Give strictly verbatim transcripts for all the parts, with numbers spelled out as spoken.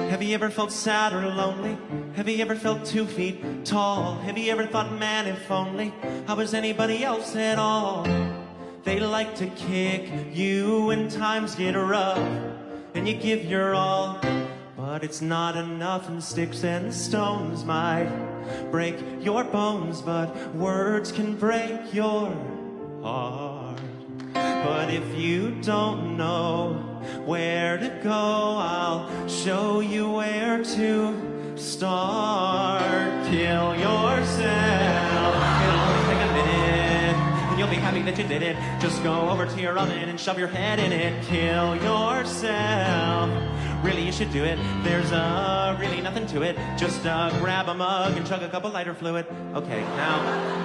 Have you ever felt sad or lonely? Have you ever felt two feet tall? Have you ever thought, man, if only I was anybody else at all? They like to kick you when times get rough, and you give your all, but it's not enough, and sticks and stones might break your bones, but words can break your heart. But if you don't know where to go, I'll show you where to start. Kill yourself. It'll only take a minute, and you'll be happy that you did it. Just go over to your oven and shove your head in it. Kill yourself. Really, you should do it. There's uh, really nothing to it. Just uh, grab a mug and chug a cup of lighter fluid. Okay, now...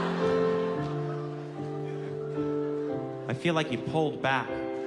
I feel like you pulled back.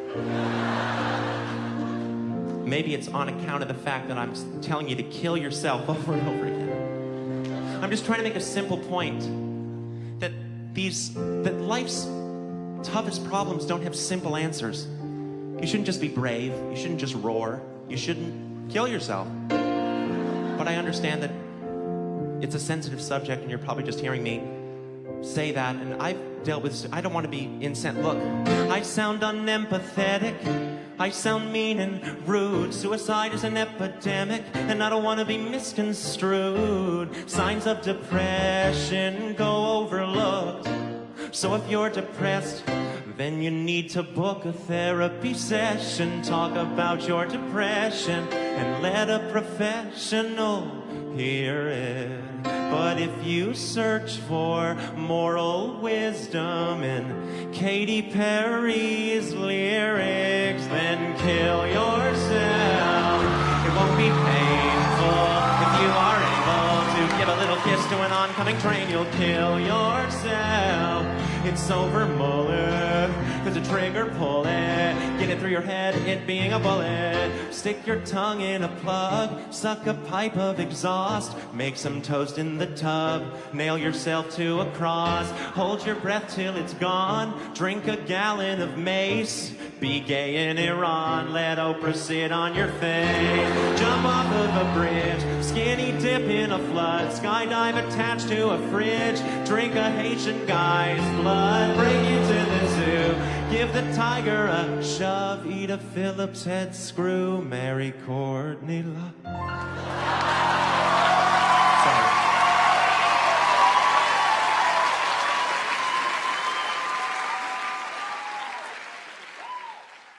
Maybe it's on account of the fact that I'm telling you to kill yourself over and over again. I'm just trying to make a simple point that these, that life's toughest problems don't have simple answers. You shouldn't just be brave. You shouldn't just roar. You shouldn't kill yourself. But I understand that it's a sensitive subject, and you're probably just hearing me say that, and I've dealt with, I don't want to be incensed. Look, I sound unempathetic, I sound mean and rude. Suicide is an epidemic, and I don't want to be misconstrued. Signs of depression go overlooked. So if you're depressed, then you need to book a therapy session. Talk about your depression and let a professional hear it. But if you search for moral wisdom in Katy Perry's lyrics, then kill yourself. It won't be painful if you are able to give a little kiss to an oncoming train. You'll kill yourself. It's over, Muller. There's a trigger, pull it. Get it through your head, it being a bullet. Stick your tongue in a plug. Suck a pipe of exhaust. Make some toast in the tub. Nail yourself to a cross. Hold your breath till it's gone. Drink a gallon of mace. Be gay in Iran. Let Oprah sit on your face. Jump off of a bridge. Skinny dip in a flood. Skydive attached to a fridge. Drink a Haitian guy's blood. Bring you to the zoo. Give the tiger a shove. Eat a Phillips head screw. Marry Courtney Love. Sorry.